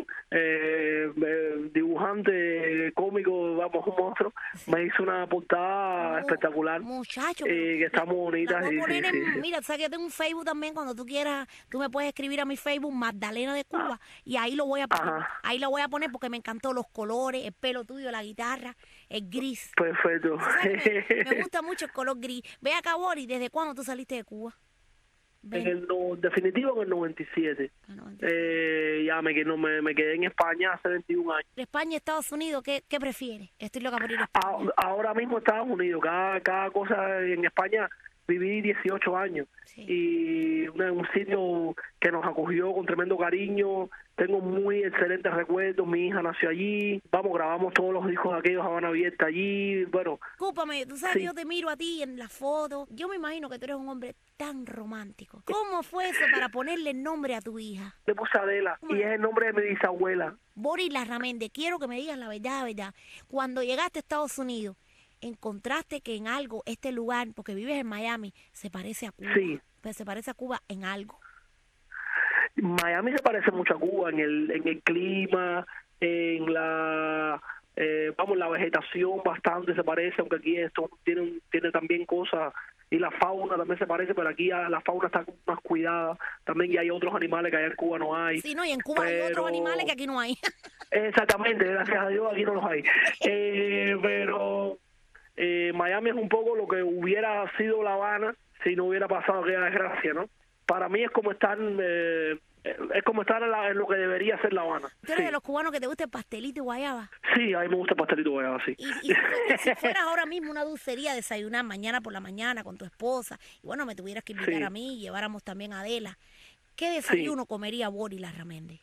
eh, eh, dibujante cómico, vamos, un monstruo, me hizo una portada oh, espectacular. Muchacho. Eh, que está muy bonita. Sí, sí, sí, en, sí. Mira, sabes que yo tengo un Facebook también, cuando tú quieras, tú me puedes escribir a mi Facebook, Magdalena de Cuba, ah. y ahí lo voy a poner. Ajá. Ahí lo voy a poner porque me encantó los colores, el pelo tuyo, la guitarra, el gris. Perfecto. Me, me gusta mucho el color gris. Ve acá, Boris, ¿desde cuándo tú saliste de Cuba? En el no, definitivo en el noventa y siete. Eh, ya me, no, me, me quedé en España hace veintiún años. España, Estados Unidos, ¿qué, qué prefieres? Estoy loca por ir a España. Ahora mismo Estados Unidos, cada, cada cosa en España. Viví dieciocho años sí. y un, un sitio que nos acogió con tremendo cariño. Tengo muy excelentes recuerdos. Mi hija nació allí. Vamos, grabamos todos los discos de aquellos Habana Abierta allí. Bueno, escúpame, tú sabes, sí. yo te miro a ti en la foto. Yo me imagino que tú eres un hombre tan romántico. ¿Cómo fue eso para ponerle el nombre a tu hija? Le puse Adela y es el nombre de mi bisabuela. Boris Larramendi, quiero que me digas la verdad, la verdad. Cuando llegaste a Estados Unidos, ¿encontraste que en algo este lugar, porque vives en Miami, se parece a Cuba? Sí. Pues se parece a Cuba en algo. Miami se parece mucho a Cuba en el en el clima, en la eh, vamos la vegetación bastante se parece, aunque aquí esto tiene tiene también cosas y la fauna también se parece, pero aquí la fauna está más cuidada también y hay otros animales que allá en Cuba no hay. Sí, no, y en Cuba pero... hay otros animales que aquí no hay. Exactamente, gracias a Dios aquí no los hay. eh, pero Eh, Miami es un poco lo que hubiera sido La Habana si no hubiera pasado aquella desgracia, ¿no? Para mí es como estar eh, es como estar en, la, en lo que debería ser La Habana. ¿Tú eres sí. de los cubanos que te gusta el pastelito y guayaba? Sí, a mí me gusta el pastelito y guayaba, sí. Y, y si fueras ahora mismo una dulcería a desayunar mañana por la mañana con tu esposa, y bueno, me tuvieras que invitar sí. a mí y lleváramos también a Adela, ¿qué desayuno sí. comería Boris Larramendi?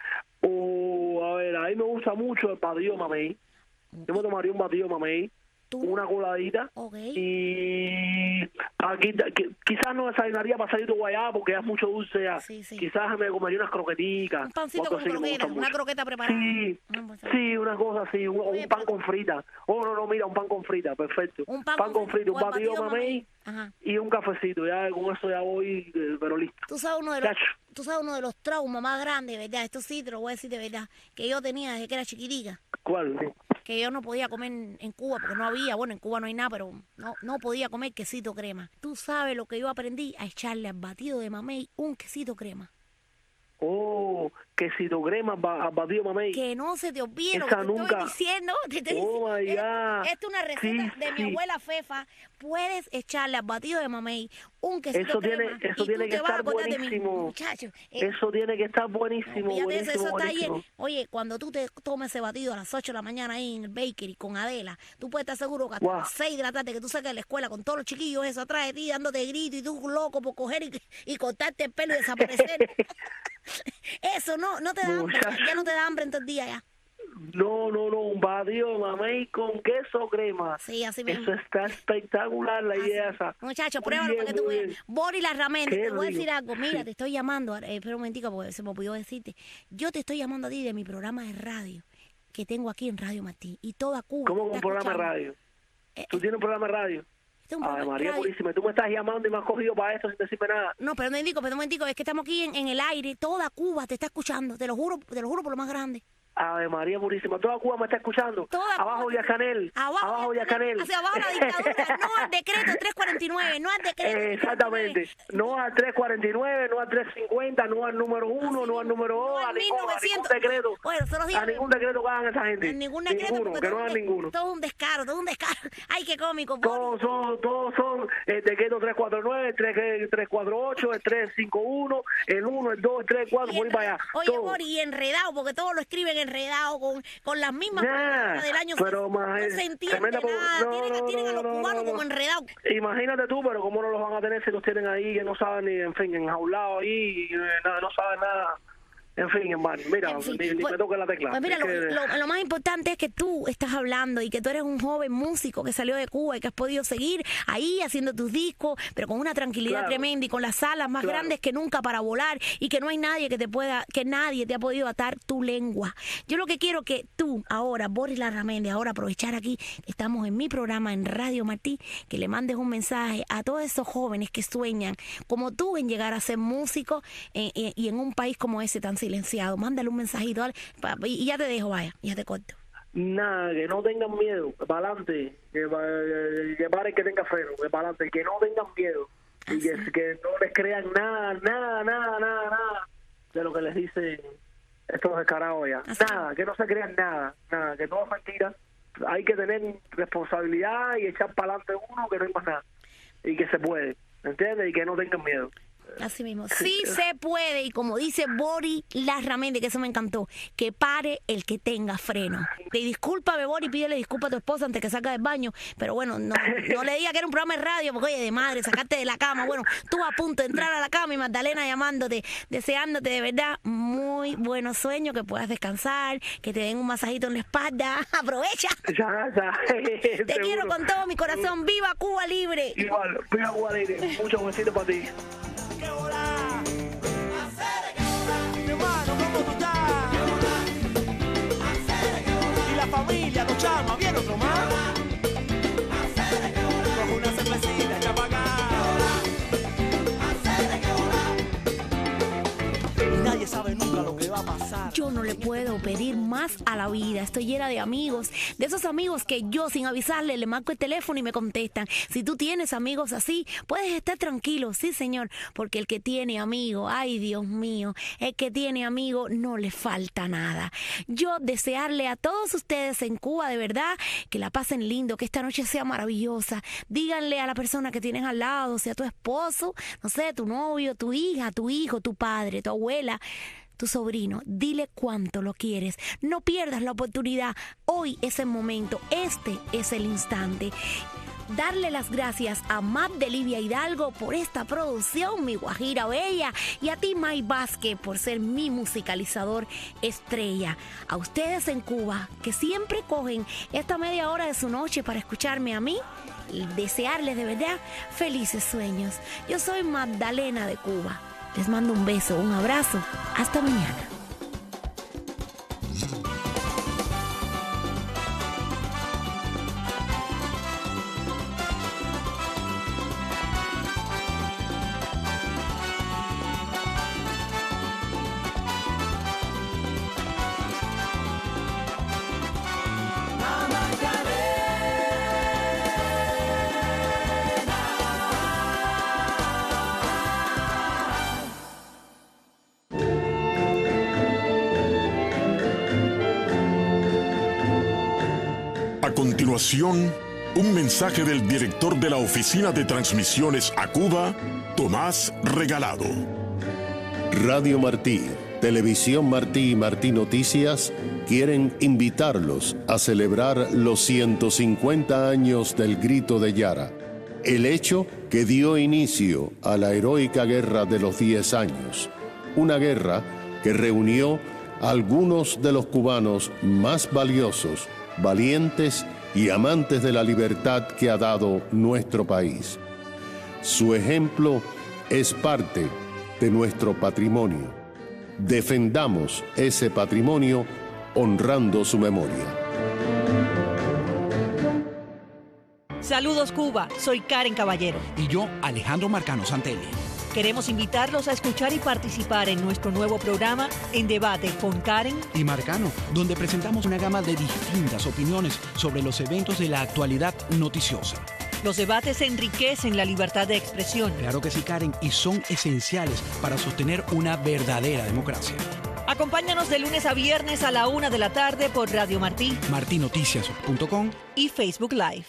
Oh, a ver, a mí me gusta mucho el batido mamey. Yo me tomaría un batido mamey. ¿Tú? Una coladita okay. y aquí quizás no desayunaría pasadito guayaba porque es mucho dulce ya. Sí, sí. Quizás me comería unas croqueticas, un pancito con croqueta, una croqueta preparada. Sí, sí, una cosa así, un, Oye, un pan con frita. Oh, no, no, mira, un pan con frita, perfecto. Un pan, pan con, con frita, un batido mamey Ajá. y un cafecito, ya con eso ya voy, pero listo. Tú sabes uno de los, tú sabes uno de los traumas más grandes, ¿verdad? Esto sí te lo voy a decir de verdad, que yo tenía desde que era chiquitica. ¿Cuál? Que yo no podía comer en Cuba porque no había, bueno, en Cuba no hay nada, pero no, no podía comer quesito crema. Tú sabes lo que yo aprendí, a echarle al batido de mamey un quesito crema. Oh, quesito crema al batido mamey. Que no se te olvide Esa lo que te nunca. estoy diciendo. Te estoy oh, my diciendo. God. Esto es una receta sí, de mi sí. abuela Fefa. Puedes echarle al batido de mamey un quesito eso crema. Tiene, eso tiene que estar buenísimo. Muchacho, eh, eso tiene que estar buenísimo. No, buenísimo, eso, eso buenísimo. Está Oye, cuando tú te tomes ese batido a las ocho de la mañana ahí en el bakery con Adela, tú puedes estar seguro que hasta wow. las seis de la tarde que tú sacas de la escuela con todos los chiquillos eso atrás de ti dándote grito y tú loco por coger y, y cortarte el pelo y desaparecer. Eso no, no te da hambre, ya no te da hambre en todo el día ya. No, no, no, un batido de mamey con queso crema. Sí, así mismo. Eso está espectacular, la así. idea esa. Muchachos, pruébalo para que tú veas. Boris Larramendi, te voy a decir algo. Mira, te estoy llamando, eh, espera un momentico porque se me olvidó decirte. Yo te estoy llamando a ti de mi programa de radio que tengo aquí en Radio Martí y toda Cuba. ¿Cómo un programa de radio? Eh, ¿Tú tienes un programa de radio? Ay, María Purísima, tú me estás llamando y me has cogido para esto sin decirme nada. No, pero no indico, pero no indico, es que estamos aquí en, en el aire, toda Cuba te está escuchando, te lo juro, te lo juro por lo más grande. Ave María Purísima, toda Cuba me está escuchando. Toda abajo Cuba. Yacanel, abajo, abajo Yacanel. Hacia abajo la dictadura, no al decreto trescientos cuarenta y nueve, no al decreto. Eh, exactamente, no al trescientos cuarenta y nueve, no al trescientos cincuenta, no al número uno, no al número dos, no a, ningún, a ningún decreto. Bueno, se los digo, a ningún decreto que hagan esa gente. En ningún decreto, ninguno, que no hagan ninguno. Todo un descaro, todo un descaro. Ay, qué cómico. Todos son, todos son el decreto trescientos cuarenta y nueve, el trescientos cuarenta y ocho, el trescientos cincuenta y uno, el uno, el dos, el tres, el cuatro, por ahí para allá. Oye, Boris, y enredado, porque todos lo escriben enredado, con, con las mismas nah, del año. Pero más, no se entiende nada. No, tienen, no, tienen a los no, cubanos no, como enredados. Imagínate tú, pero cómo no los van a tener si los tienen ahí, que no saben ni, en fin, enjaulados ahí, y, nada, no saben nada. En fin, hermano, mira, en fin, ni, ni pues, me toque la tecla. Pues mira, es lo, que... lo, lo más importante es que tú estás hablando y que tú eres un joven músico que salió de Cuba y que has podido seguir ahí haciendo tus discos, pero con una tranquilidad claro. tremenda y con las alas más claro. grandes que nunca para volar y que no hay nadie que te pueda, que nadie te ha podido atar tu lengua. Yo lo que quiero que tú ahora, Boris Larramendi, ahora aprovechar aquí, estamos en mi programa en Radio Martí, que le mandes un mensaje a todos esos jóvenes que sueñan como tú en llegar a ser músico eh, eh, y en un país como ese tan silencioso. silenciado. Mándale un mensajito, dale, pa- y ya te dejo, vaya, ya te corto. Nada, que no tengan miedo, que para adelante, que, pa- que pare que tenga freno, que para adelante, que no tengan miedo y que, que no les crean nada, nada, nada, nada, nada de lo que les dicen estos descarados ya. Nada, que no se crean nada, nada, que todo es mentira. Hay que tener responsabilidad y echar para adelante uno, que no hay más nada. Y que se puede, ¿entiendes? Y que no tengan miedo. Así mismo, sí se puede, y como dice Bori Larramendi, que eso me encantó, que pare el que tenga freno. Y discúlpame, Bori, pídele disculpa a tu esposa antes que salga del baño, pero bueno, no, no le diga que era un programa de radio, porque oye, de madre, sacarte de la cama, bueno, tú a punto de entrar a la cama y Magdalena llamándote, deseándote de verdad muy buenos sueños, que puedas descansar, que te den un masajito en la espalda, aprovecha. Ya, ya. Te Seguro. quiero con todo mi corazón, viva Cuba Libre. Igual, viva Cuba Libre, muchos besitos para ti. Mi hermano, ¿cómo tú estás? Y la familia, tu chama, ¿bien otro más? Coge una cervecita, echa pa' acá. Y nadie sabe nunca lo que va a pasar. Yo no le puedo pedir más a la vida. Estoy llena de amigos, de esos amigos que yo sin avisarle le marco el teléfono y me contestan. Si tú tienes amigos así, puedes estar tranquilo, sí señor, porque el que tiene amigo, ay Dios mío, el que tiene amigo no le falta nada. Yo desearle a todos ustedes en Cuba de verdad que la pasen lindo, que esta noche sea maravillosa. Díganle a la persona que tienes al lado, sea tu esposo, no sé, tu novio, tu hija, tu hijo, tu padre, tu abuela, tu sobrino, dile cuánto lo quieres. No pierdas la oportunidad. Hoy es el momento, este es el instante. Darle las gracias a Matt de Livia Hidalgo por esta producción, mi guajira bella, y a ti, Mike Vázquez, por ser mi musicalizador estrella. A ustedes en Cuba, que siempre cogen esta media hora de su noche para escucharme a mí, y desearles de verdad felices sueños. Yo soy Magdalena de Cuba. Les mando un beso, un abrazo. Hasta mañana. A continuación, un mensaje del director de la Oficina de Transmisiones a Cuba, Tomás Regalado. Radio Martí, Televisión Martí y Martí Noticias quieren invitarlos a celebrar los ciento cincuenta años del Grito de Yara, el hecho que dio inicio a la heroica Guerra de los Diez Años, una guerra que reunió a algunos de los cubanos más valiosos, valientes y amantes de la libertad que ha dado nuestro país. Su ejemplo es parte de nuestro patrimonio. Defendamos ese patrimonio honrando su memoria. Saludos Cuba, soy Karen Caballero. Y yo, Alejandro Marcano Santelli. Queremos invitarlos a escuchar y participar en nuestro nuevo programa En Debate con Karen y Marcano, donde presentamos una gama de distintas opiniones sobre los eventos de la actualidad noticiosa. Los debates enriquecen la libertad de expresión. Claro que sí, Karen, y son esenciales para sostener una verdadera democracia. Acompáñanos de lunes a viernes a la una de la tarde por Radio Martí, martí noticias punto com y Facebook Live.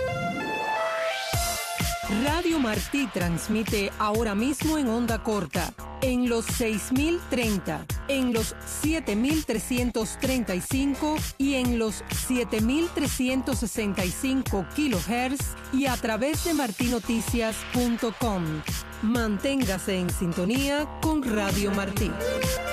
Radio Martí transmite ahora mismo en onda corta, en los seis mil treinta, en los siete mil trescientos treinta y cinco y en los siete mil trescientos sesenta y cinco kilohertz y a través de martí noticias punto com. Manténgase en sintonía con Radio Martí.